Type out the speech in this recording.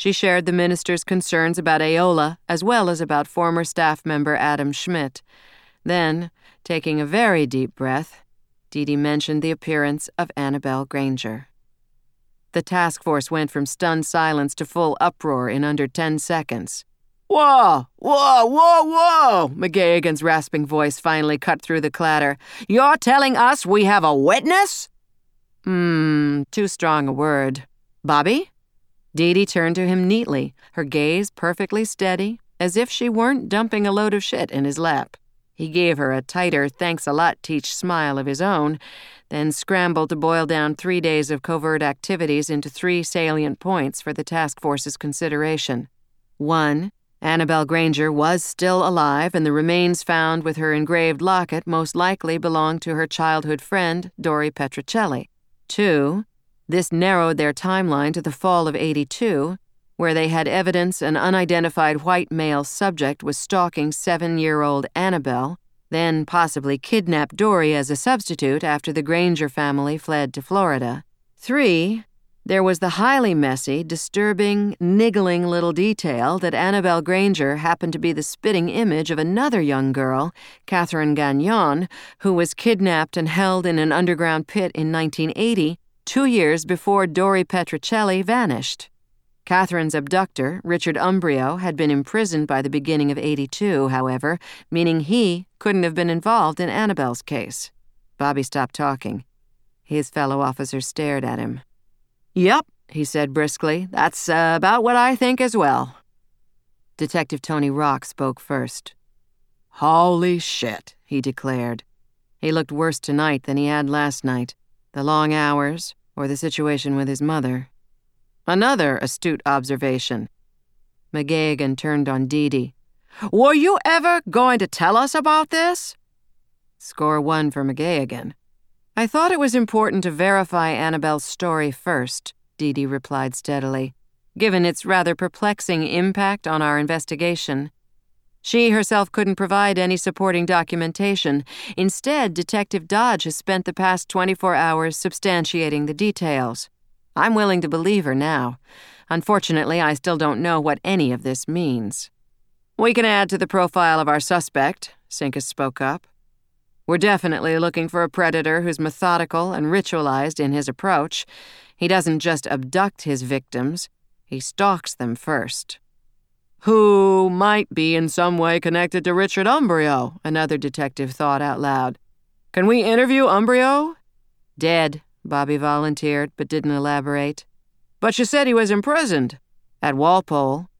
She shared the minister's concerns about Aola as well as about former staff member Adam Schmidt. Then, taking a very deep breath, Dee Dee mentioned the appearance of Annabelle Granger. The task force went from stunned silence to full uproar in under 10 seconds. "Whoa, whoa, whoa, whoa!" McGagan's rasping voice finally cut through the clatter. "You're telling us we have a witness?" Too strong a word. "Bobby?" Dee Dee turned to him neatly, her gaze perfectly steady, as if she weren't dumping a load of shit in his lap. He gave her a tighter thanks-a-lot-Teach smile of his own, then scrambled to boil down 3 days of covert activities into 3 salient points for the task force's consideration. 1. Annabelle Granger was still alive, and the remains found with her engraved locket most likely belonged to her childhood friend, Dori Petrocelli. 2. This narrowed their timeline to the fall of '82, where they had evidence an unidentified white male subject was stalking 7-year-old Annabelle, then possibly kidnapped Dori as a substitute after the Granger family fled to Florida. 3. There was the highly messy, disturbing, niggling little detail that Annabelle Granger happened to be the spitting image of another young girl, Catherine Gagnon, who was kidnapped and held in an underground pit in 1980, 2 years before Dori Petrocelli vanished. Catherine's abductor, Richard Umbrio, had been imprisoned by the beginning of '82, however, meaning he couldn't have been involved in Annabelle's case. Bobby stopped talking. His fellow officer stared at him. "Yep," he said briskly. "That's about what I think as well." Detective Tony Rock spoke first. "Holy shit," he declared. He looked worse tonight than he had last night. The long hours, or the situation with his mother. Another astute observation. McGagan turned on Dee Dee. "Were you ever going to tell us about this?" Score 1 for McGagan. "I thought it was important to verify Annabelle's story first," Dee Dee replied steadily, "given its rather perplexing impact on our investigation. She herself couldn't provide any supporting documentation. Instead, Detective Dodge has spent the past 24 hours substantiating the details. I'm willing to believe her now. Unfortunately, I still don't know what any of this means." "We can add to the profile of our suspect," Sinkus spoke up. "We're definitely looking for a predator who's methodical and ritualized in his approach. He doesn't just abduct his victims, he stalks them first." "Who might be in some way connected to Richard Umbrio," another detective thought out loud. "Can we interview Umbrio?" "Dead," Bobby volunteered, but didn't elaborate. "But you said he was imprisoned." "At Walpole.